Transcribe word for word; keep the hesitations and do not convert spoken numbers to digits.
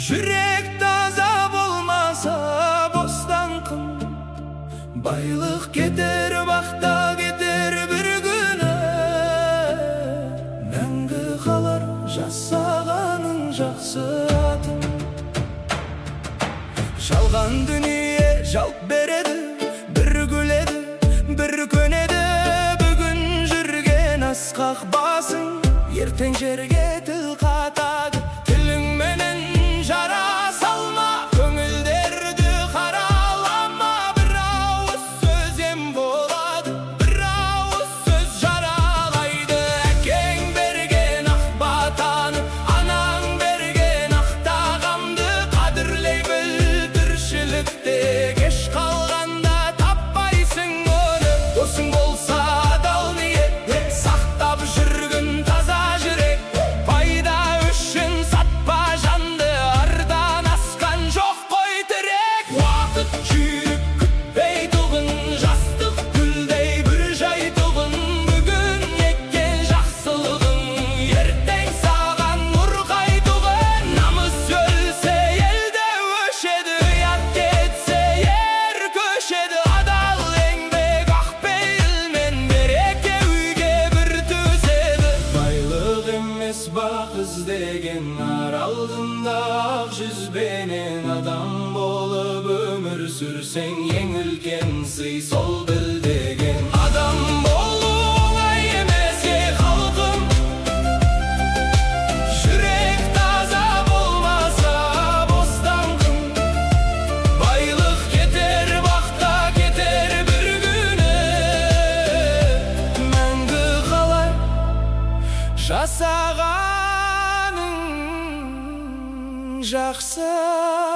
Жүрек таза болмаса бостаңқым, байлық кетер, бақта кетер бір күні. Мәңгі қалар жасағаның жақсы атың. Жалған дүние жалт береді, бір күледі, бір көнеді. Бүгін жүрген асқақ басың, ертең жерге тіл қатады. Тіліңменен жара салма, көңілдерді қаралама. Бір ауыз сөз ем болады, бір ауыз сөз жаралайды. Әкең берген ақ батаны, анаң берген ақ тағамды қадірлей біл. Тіршілікте кеш қалғанда таппайсың оны. Досың болса адал ниет, сақтап жүргін таза жүрек. Пайда үшін сатпа жанды, ардан асқан жоқ қой тірек. Уақыт жүйрік күтпей тұғын, жастық гүлдей бір жай тұғын. Бүгін еккен жақсылығың ертең саған нұр қайтуғын. Намыс өлсе елде өшеді, ұят кетсе ер көшеді. Адал еңбек ақ пейілмен береке үйге бір төзеді. Байлық емес бақ іздеген, ар алдында ақ жүзбенен адам болып өмір сүрсең, ең үлкен сый сол біл деген. Адам болу оңай емес ей халқым, жүрек таза болмаса бостаңқым. Байлық кетер, бақта кетер бір күні. Мәңгі қалар жасағаның жақсы